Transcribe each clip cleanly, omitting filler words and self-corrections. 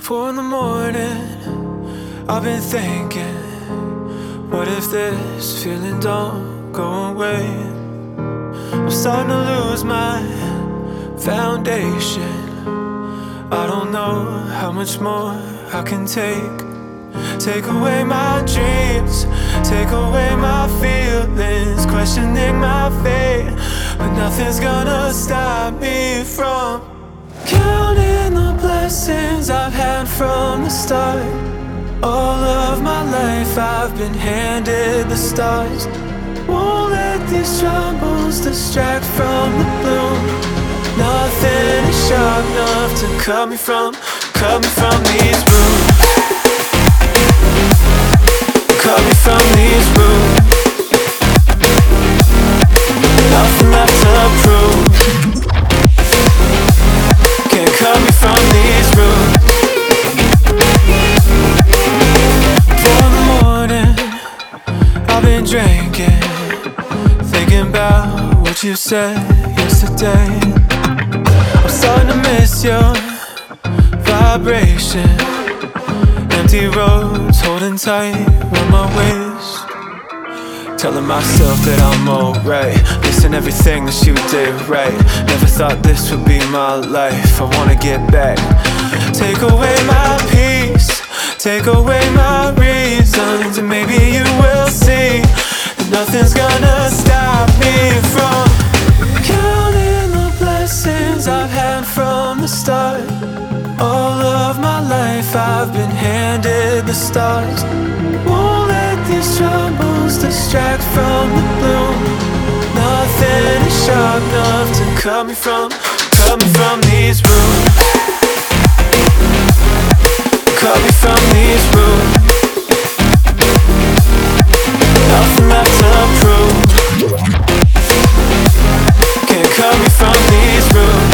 4 in the morning, I've been thinking, what if this feeling don't go away? I'm starting to lose my foundation. I don't know how much more I can take. Take away my dreams, take away my feelings, questioning my fate, but nothing's gonna stop me from counting the blessings I've had from the start. All of my life I've been handed the stars. Won't let these troubles distract from the bloom. Nothing is sharp enough to cut me from these roots. Cut me from these roots. Nothing left to prove. Can't cut me from these roots. 4 in the morning, I've been drinking, thinking about what you said yesterday. I'm starting to miss your vibration. Empty roads holding tight around my waist. Telling myself that I'm alright, missing everything that you did right. Never thought this would be my life. I wanna get back. Take away my peace, take away my reasons, and maybe you will see that nothing's gonna stop me from counting the blessings I've had from the start. All of my life I've been handed the stars. Won't let these troubles distract from the bloom. Nothing is sharp enough to cut me from these roots. Cut me from these roots. Nothing left to prove. Can't cut me from these roots.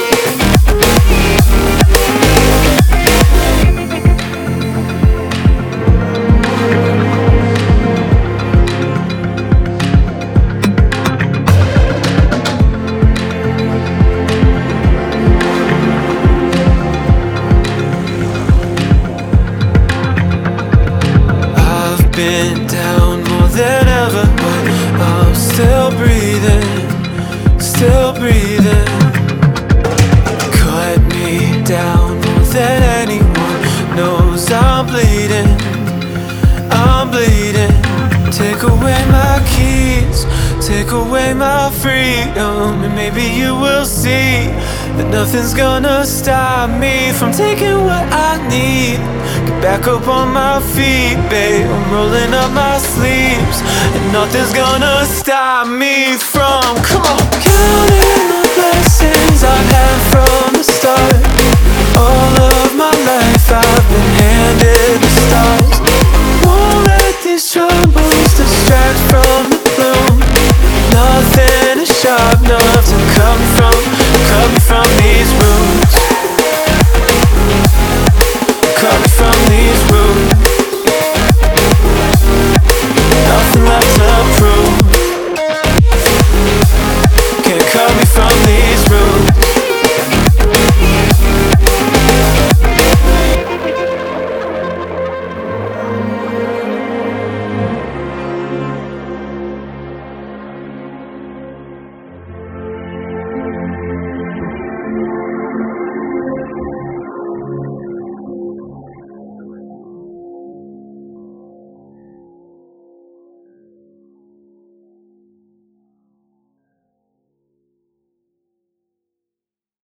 Been down more than ever, but I'm still breathing, still breathing. Cut me down more than anyone knows. I'm bleeding, I'm bleeding. Take away my keys, take away my freedom, and maybe you will see that nothing's gonna stop me from taking what I need. Get back up on my feet, babe. I'm rolling up my sleeves, and nothing's gonna stop me from, come on, counting the blessings I've had from